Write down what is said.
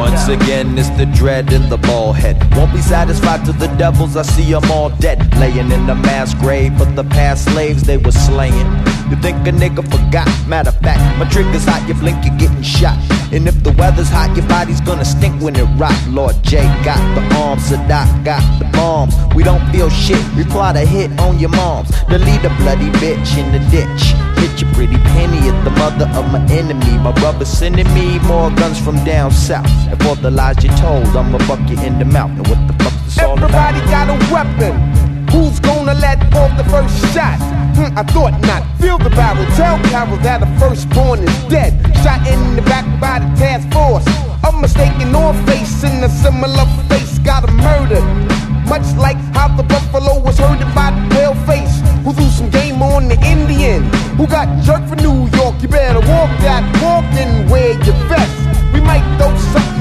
Once again, it's the dread in the bald head. Won't be satisfied till the devils, I see them all dead. Laying in the mass grave for the past slaves they were slaying. You think a nigga forgot? Matter of fact, my trigger's hot, you blink, you're getting shot. And if the weather's hot, your body's gonna stink when it rot. Lord J got the arms, Sadat got the bombs. We don't feel shit, we plot a hit on your moms. Delete a bloody bitch in the ditch. Hit your pretty penny at the mother of my enemy. My brother sending me more guns from down south. And for the lies you told, I'ma buck you in the mouth. And what the fuck this all about? Everybody got a weapon. Who's gonna let off the first shot? I thought not. Feel the barrel. Tell Carol that the firstborn is dead. Shot in the back by the task force. A mistaken or facing a similar